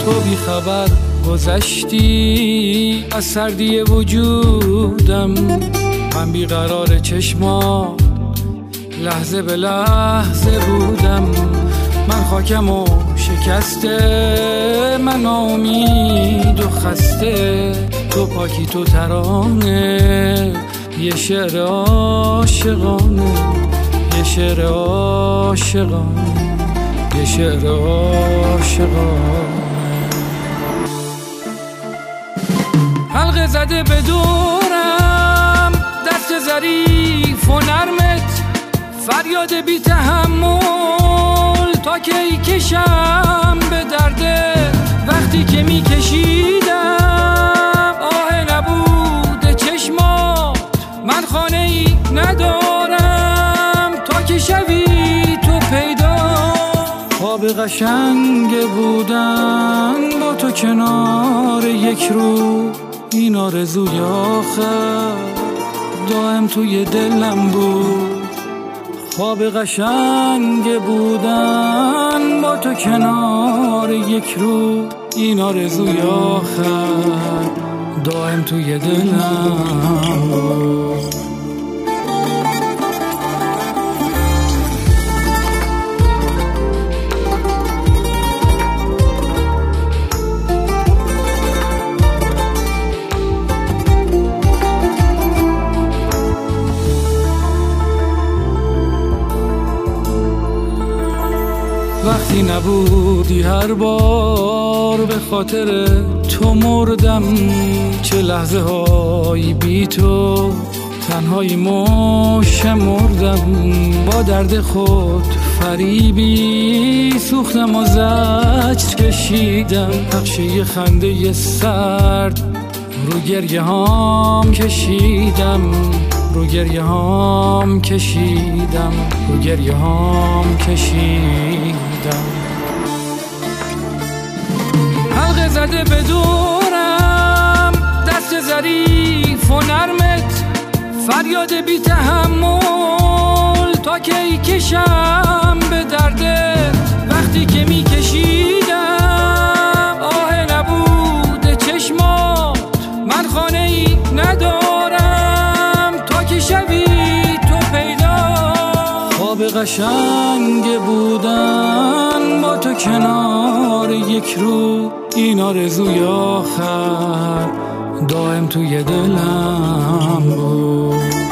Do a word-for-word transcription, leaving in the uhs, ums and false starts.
تو بی خبر گذشتی از سردی وجودم، من بیقرار چشما لحظه به لحظه بودم. من خاکم و شکسته، من ناامید و خسته، تو پاکی تو ترانه، یه شعر عاشقانه، یه شعر عاشقانه، یه شعر عاشقانه. حلقه زده به دورم دست ظریف و نرمت، فریاد بی تحمل تا کی کشم به دردت. وقتی که می کشیدم آه نبود چشمات، من خانه ای ندارم تا که شوی تو پیدا. خواب قشنگ بودن با تو کنار یک رو، این آرزوی آخر دائم توی دلم بود. خواب قشنگ بودن با تو کنار یک رو، این آرزوی آخر دائم توی دلم بود. وقتی نبودی هر بار به خاطر تو مردم، چه لحظه های بی تو تنهایی مردم. با درد خود فریبی سوختم و زجر کشیدم، نقشه خنده سرد رو گریه هام کشیدم، رو گریه هام کشیدم، رو گریه هام کشیدم. حلقه زده به دورم دست ظریف و نرمت، فریاد بی تحمل تا کی کشم به دردت. وقتی که می کشیدم آه نبود چشمات، من خانه ای ندارم تا که شوی تو پیدا. خواب قشنگ بودن با تو کنار یک رو، این آرزوی آخر دائم توی دلم بود.